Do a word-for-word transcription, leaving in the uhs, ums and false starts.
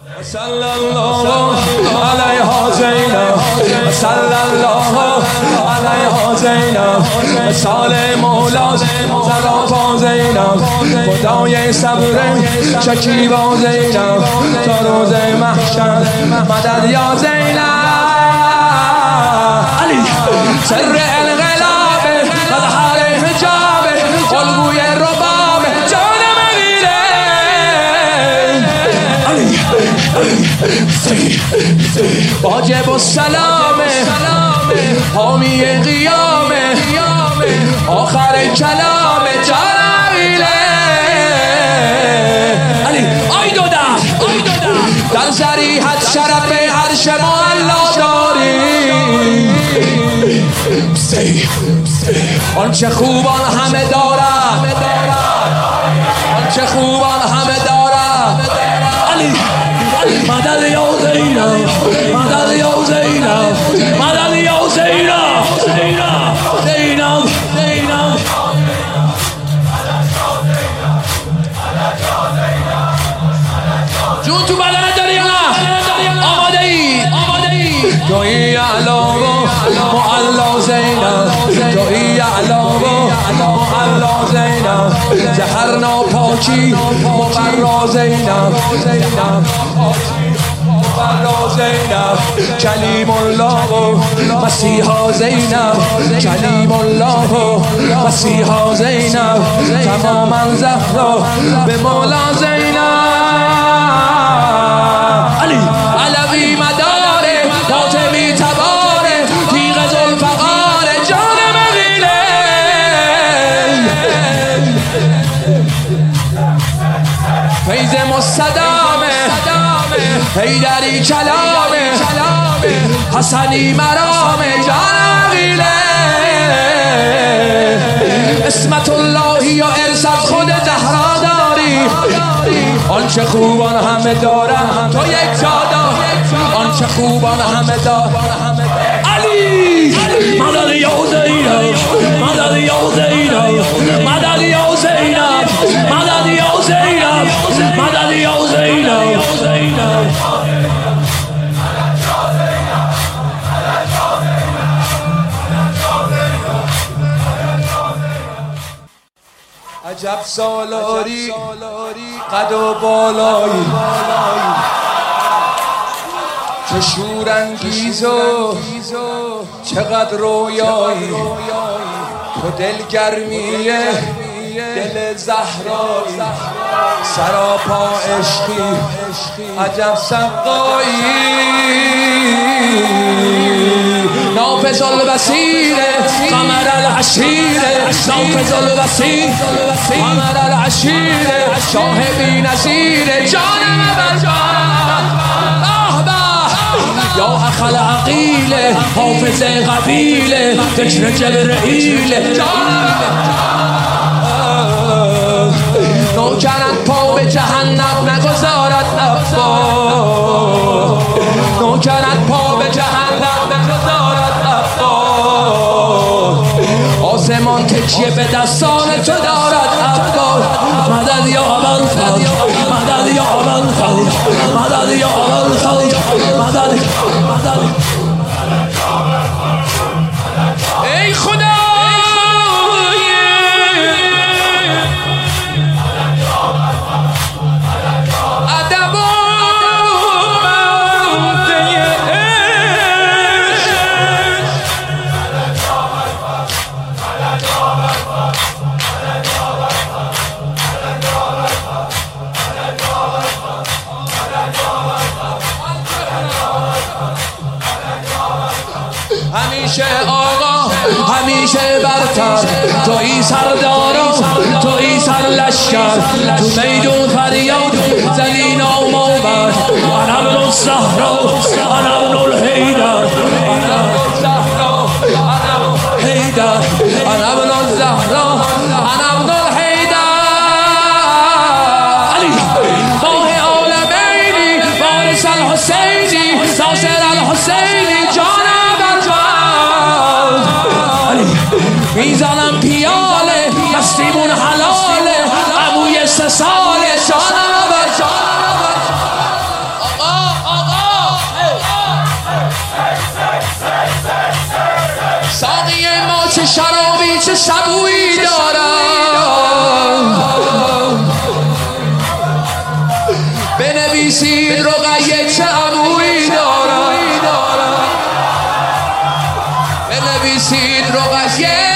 صلی الله علیها زینب، صلی الله علیها زینب، سال مولا سراپا زینب، خدای صبر شکیبا زینب، تا روز محشر مدد یا زینب. علی سر انقلاب مظهر حجاب الگوی رباب جان مغیره. علی واجب السلام حامی قیام آخر کلام جان مغیره. علی آی دو در در شریحت شرف عرش معلا داری. آنچه خوبان همه دارد، آنچه خوبان همه دارد. علی مدد یا زینب، مدد یا زینب، مدد یا زینب، زینب زینب زینب. جون تو بدنت داری یا نه؟ آماده ای؟ آماده ای؟ توی اعلا و معلا زینب، توی اعلا و معلا زینب، زهر ناپاکی مبرا زینب، زینب مبرا زینب، کلیم الله و مسیحا زینب، کلیم الله و مسیحا زینب، تماما زهرا به مولا زینب. علی علوی مداره فاطمی تباره تیغ ذوالفقار جان مغیره. فیض مستدامه حیدری کلامه حسنی مرامه جان مغیره. اسمت اللهی و ارث از خود زهرا داری. آنچه خوبان همه دارن تو یک جادا، آنچه خوبان همه دارن. علی مدد یا زینب، مدد یا زینب، مدد یا زینب، مدد یا زینب، مدد یا زینب. عجب سالاری قد و بالایی، چه شورانگیز و چقدر رویایی، تو دلگرمی دل زهرایی، سراپا عشقی عجب سقایی. نافذ البصیر قمر العشیر، نافذ البصیر قمر العشیر، شاه بی نظیر جان برجان. یا اخل عقیل حافظ قبیل ذکر جبرئیل جان. نوکرت پا به جهنم نگذارد ابا، نوکرت پا به جهنم نگذارد ابا. آسمان تکیه به دستان تو دارد ابا. مدد یا ابوالفضل، مدد یا ابوالفضل، مدد یا ابوالفضل، مدد مدد. ای خدا همیشه آقا همیشه برتر، تویی سردارا تویی سرلشکر، تو میدون فریاد زنی نام آور. انا ابن الزهرا انا ابن الحیدر، انا الزهرا انا حیدر، انا ابن الزهرا انا ابن الحیدر. علی ماه عالمینی وارث الحسینی ناصر الحسینی جان میزنم پیاله مستیمون حلاله عموی سه ساله جانم و جانم. چه شرابی چه سبویی دارم. بنویسید رقیه چه عمویی دارم. بنویسید رقیه